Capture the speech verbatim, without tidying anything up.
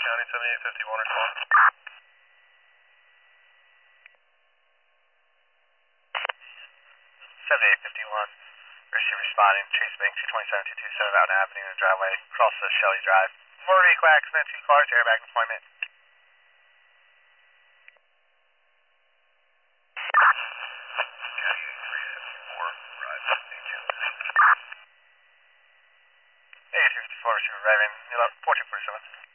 County, seventy-eight fifty-one, respond. seventy-eight fifty-one, receiver responding, Chase Bank, two twenty-seven, two twenty-seven Mountain Avenue in the driveway, across the Shelley Drive. Motor vehicle accident, two cars, airbag deployment. eight fifty-four, receiver driving, fourteen forty-seven.